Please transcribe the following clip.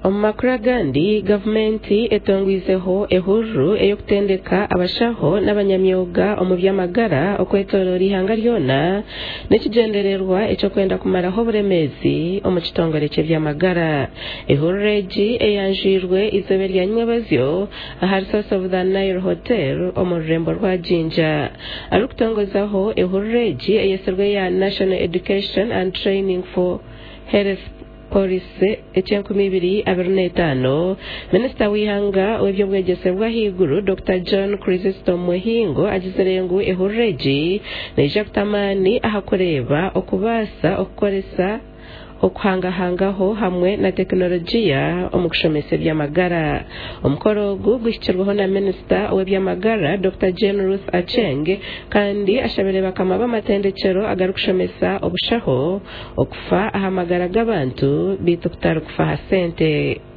Omakura gandi gavumenti etongwizeho ehurru eyokutendeka abashaho n'abanyamyuga omu by'amagara okwetoroora ihanga lyona n'ekigendererwa ekyokwenda kumaraho oburemezi omu kitongole ky'ebyamagara. Ehurru egi eyanjwirwe izoobe rya nywebazyo aha Source of the Nile Hotel omu rurembo rwa Jinja. Arikutongozaho ehurru egi eyeserwe ya National Education and Training for Health Policy 2025 Minisita w'ihanga w'ebyobwegyese bw'ahaiguru Dr. John Chrysostom Muhingo agizerengu ehurru egi neija kutamani ahakureeba okubaasa okukoresa okuhangahangaho hamwe na tekinolojiya omu kushomesa ebyamagara. Omukoro ogu guhikirweho na Minisita w'ebyamagara Dr. Jane Ruth Acheng kandi ashabire bakama b'amatendekero agarikushomesa obushaho okufa aha magara g'abantu bitu kutarikufa ha sente.